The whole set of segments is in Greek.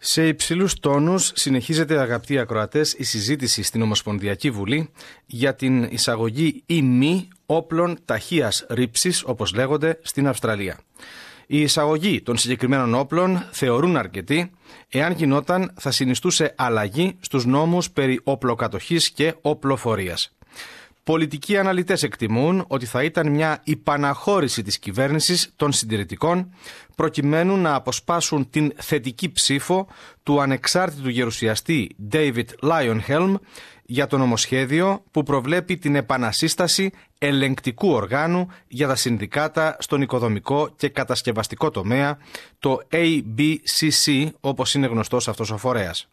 Σε υψηλούς τόνους συνεχίζεται, αγαπητοί ακροατές, η συζήτηση στην Ομοσπονδιακή Βουλή για την εισαγωγή ή μη όπλων ταχείας ρήψης, όπως λέγονται, στην Αυστραλία. Η εισαγωγή των συγκεκριμένων όπλων θεωρούν αρκετοί, εάν γινόταν θα συνιστούσε αλλαγή στους νόμους περί όπλοκατοχής και όπλοφορίας. Πολιτικοί αναλυτές εκτιμούν ότι θα ήταν μια υπαναχώρηση της κυβέρνησης των συντηρητικών προκειμένου να αποσπάσουν την θετική ψήφο του ανεξάρτητου γερουσιαστή David Leyonhjelm για το νομοσχέδιο που προβλέπει την επανασύσταση ελεγκτικού οργάνου για τα συνδικάτα στον οικοδομικό και κατασκευαστικό τομέα, το ABCC, όπως είναι γνωστός αυτός ο φορέας.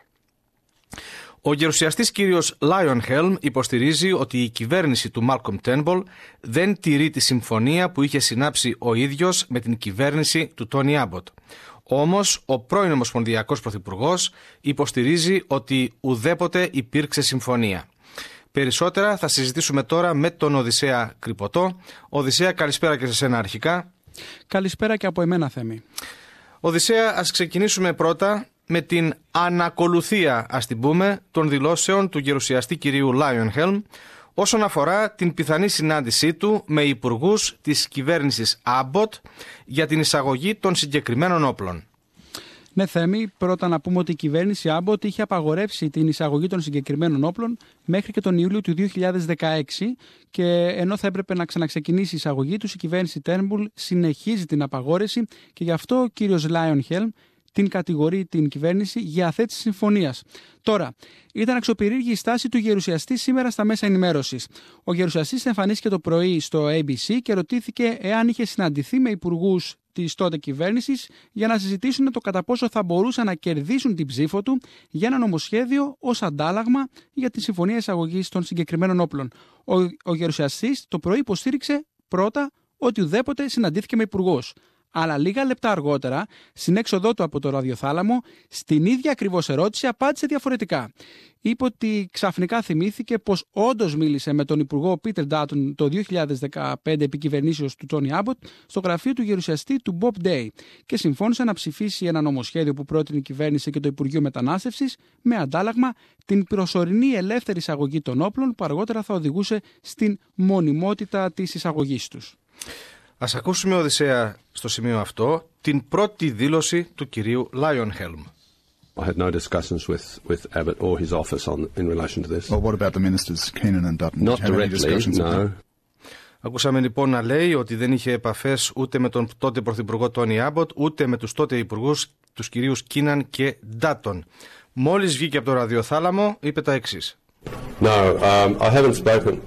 Ο γερουσιαστής κύριος Leyonhjelm υποστηρίζει ότι η κυβέρνηση του Malcolm Turnbull δεν τηρεί τη συμφωνία που είχε συνάψει ο ίδιος με την κυβέρνηση του Tony Abbott. Όμως, ο πρώην Ομοσπονδιακός Πρωθυπουργός υποστηρίζει ότι ουδέποτε υπήρξε συμφωνία. Περισσότερα θα συζητήσουμε τώρα με τον Οδυσσέα Κρυποτό. Οδυσσέα, καλησπέρα και σε σένα αρχικά. Καλησπέρα και από εμένα, Θέμη. Οδυσσέα, ας ξεκινήσουμε πρώτα με την ανακολουθία, ας την πούμε, των δηλώσεων του γερουσιαστή κυρίου Leyonhjelm όσον αφορά την πιθανή συνάντησή του με υπουργούς της κυβέρνησης Abbott για την εισαγωγή των συγκεκριμένων όπλων. Ναι, Θέμη, πρώτα να πούμε ότι η κυβέρνηση Abbott είχε απαγορεύσει την εισαγωγή των συγκεκριμένων όπλων μέχρι και τον Ιούλιο του 2016 και ενώ θα έπρεπε να ξαναξεκινήσει η εισαγωγή τους, η κυβέρνηση Turnbull συνεχίζει την απαγόρευση και γι' αυτό ο κύριος Leyonhjelm την κατηγορεί την κυβέρνηση για αθέτηση συμφωνίας. Τώρα, ήταν αξιοπερίεργη η στάση του γερουσιαστή σήμερα στα μέσα ενημέρωσης. Ο γερουσιαστής εμφανίστηκε το πρωί στο ABC και ρωτήθηκε εάν είχε συναντηθεί με υπουργούς της τότε κυβέρνησης για να συζητήσουν το κατά πόσο θα μπορούσαν να κερδίσουν την ψήφο του για ένα νομοσχέδιο ως αντάλλαγμα για τη συμφωνία εισαγωγής των συγκεκριμένων όπλων. Ο γερουσιαστής το πρωί υποστήριξε πρώτα ότι ουδέποτε συναντήθηκε με υπουργούς. Αλλά λίγα λεπτά αργότερα, στην έξοδό του από το ραδιοθάλαμο, στην ίδια ακριβώς ερώτηση απάντησε διαφορετικά. Είπε ότι ξαφνικά θυμήθηκε πως όντως μίλησε με τον υπουργό Peter Dutton το 2015 επί κυβερνήσεως του Tony Abbott στο γραφείο του γερουσιαστή του Bob Day και συμφώνησε να ψηφίσει ένα νομοσχέδιο που πρότεινε η κυβέρνηση και το Υπουργείο Μετανάστευσης με αντάλλαγμα την προσωρινή ελεύθερη εισαγωγή των όπλων που αργότερα θα οδηγούσε στην μονιμότητα της εισαγωγής τους. Ας ακούσουμε, Οδυσσέα, στο σημείο αυτό την πρώτη δήλωση του κυρίου Leyonhjelm. I had no discussions with Abbott or his office in relation to this. Well, what about the ministers Keenan and Dutton? Not directly, no. Ακούσαμε λοιπόν να λέει ότι δεν είχε επαφές ούτε με τον τότε πρωθυπουργό Tony Abbott, ούτε με τους τότε υπουργούς, τους κυρίους Keenan και Dutton. Μόλις βγήκε από το ραδιοθάλαμο, είπε τα εξής. No, I haven't spoken.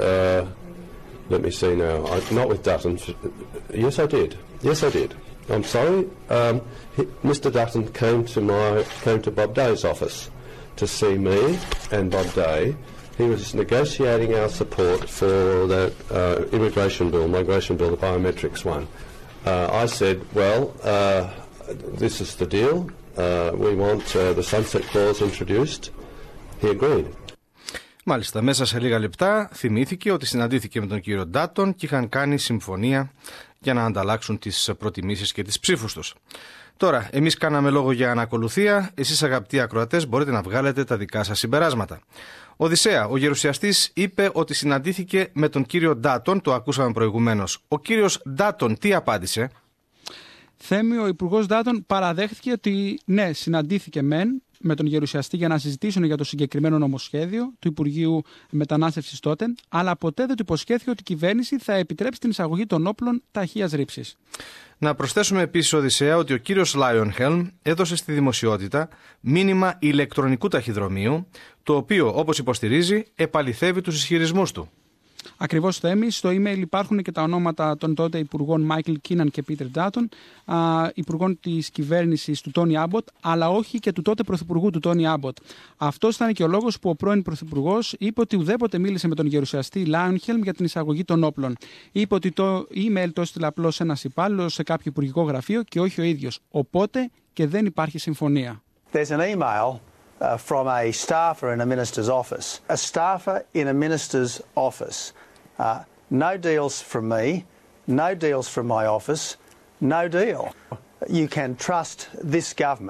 Let me see now. Not with Dutton. Yes, I did. Yes, I did. I'm sorry. Mr. Dutton came to Bob Day's office to see me and Bob Day. He was negotiating our support for that migration bill, the biometrics one. I said, well, this is the deal. We want the sunset clause introduced. He agreed. Μάλιστα, μέσα σε λίγα λεπτά θυμήθηκε ότι συναντήθηκε με τον κύριο Ντάτον και είχαν κάνει συμφωνία για να ανταλλάξουν τις προτιμήσεις και τις ψήφους τους. Τώρα, εμείς κάναμε λόγο για ανακολουθία, εσείς αγαπητοί ακροατές μπορείτε να βγάλετε τα δικά σας συμπεράσματα. Οδυσσέα, ο γερουσιαστής είπε ότι συναντήθηκε με τον κύριο Ντάτον, το ακούσαμε προηγουμένως. Ο κύριος Ντάτον τι απάντησε? Θέμη, ο υπουργός Ντάτον παραδέχθηκε ότι ναι, συναντήθηκε με τον γερουσιαστή για να συζητήσουν για το συγκεκριμένο νομοσχέδιο του Υπουργείου Μετανάστευσης τότε, αλλά ποτέ δεν του υποσχέθηκε ότι η κυβέρνηση θα επιτρέψει την εισαγωγή των όπλων ταχείας ρήψης. Να προσθέσουμε επίσης, Οδυσσέα, ότι ο κύριος Leyonhjelm έδωσε στη δημοσιότητα μήνυμα ηλεκτρονικού ταχυδρομείου, το οποίο, όπως υποστηρίζει, επαληθεύει τους ισχυρισμούς του. Ακριβώς, Θέμη. Στο email υπάρχουν και τα ονόματα των τότε υπουργών Michael Keenan και Peter Dutton, υπουργών της κυβέρνησης του Tony Abbott, αλλά όχι και του τότε πρωθυπουργού του Tony Abbott. Αυτός ήταν και ο λόγος που ο πρώην πρωθυπουργός είπε ότι ουδέποτε μίλησε με τον γερουσιαστή Leyonhjelm για την εισαγωγή των όπλων. Είπε ότι το email το έστειλε απλώς ένας υπάλληλος σε κάποιο υπουργικό γραφείο και όχι ο ίδιος. Οπότε και δεν υπάρχει συμφωνία. There's an email from a staffer in a minister's office. A staffer in a minister's office. No deals from me, no deals from my office, no deal. You can trust this government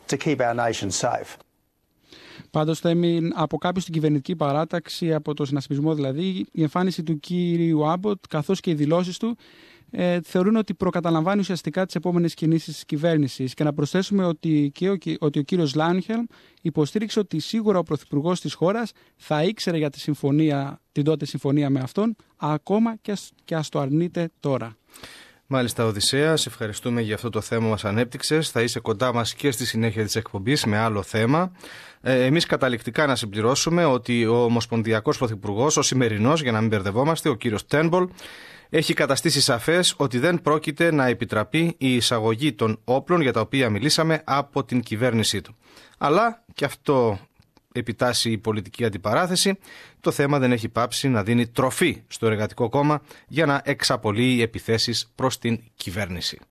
to keep our nation safe. Πάντως, Θέμη, από κάποιους στην κυβερνητική παράταξη, από το συνασπισμό δηλαδή, η εμφάνιση του κύριου Άμποτ καθώς και οι δηλώσεις του θεωρούν ότι προκαταλαμβάνει ουσιαστικά τις επόμενες κινήσεις της κυβέρνησης. Και να προσθέσουμε ότι ο κύριος Λάνχελμ υποστήριξε ότι σίγουρα ο πρωθυπουργός της χώρας θα ήξερε για την τότε συμφωνία με αυτόν, ακόμα και ας το αρνείται τώρα. Μάλιστα, Οδυσσέα, σε ευχαριστούμε για αυτό το θέμα μας ανέπτυξες. Θα είσαι κοντά μας και στη συνέχεια της εκπομπής με άλλο θέμα. Εμείς καταληκτικά να συμπληρώσουμε ότι ο Ομοσπονδιακός Πρωθυπουργός, ο σημερινός, για να μην μπερδευόμαστε, ο κύριος Τέρνμπολ, έχει καταστήσει σαφές ότι δεν πρόκειται να επιτραπεί η εισαγωγή των όπλων για τα οποία μιλήσαμε από την κυβέρνησή του. Αλλά, και αυτό επιτάσσει η πολιτική αντιπαράθεση, το θέμα δεν έχει πάψει να δίνει τροφή στο Εργατικό Κόμμα για να εξαπολύει επιθέσεις προς την κυβέρνηση.